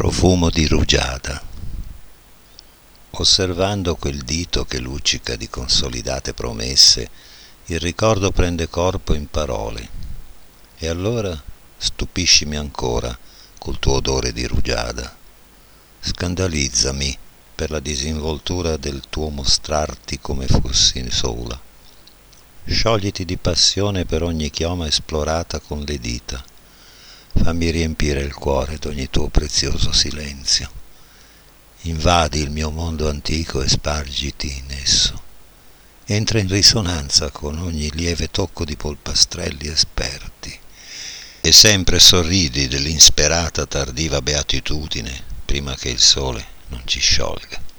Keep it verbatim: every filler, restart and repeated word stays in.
Profumo di rugiada. Osservando quel dito che luccica di consolidate promesse, il ricordo prende corpo in parole. E allora stupiscimi ancora col tuo odore di rugiada. Scandalizzami per la disinvoltura del tuo mostrarti come fossi sola. Sciogliti di passione per ogni chioma esplorata con le dita. Fammi riempire il cuore d'ogni tuo prezioso silenzio. Invadi il mio mondo antico e spargiti in esso. Entra in risonanza con ogni lieve tocco di polpastrelli esperti. E sempre sorridi dell'insperata tardiva beatitudine prima che il sole non ci sciolga.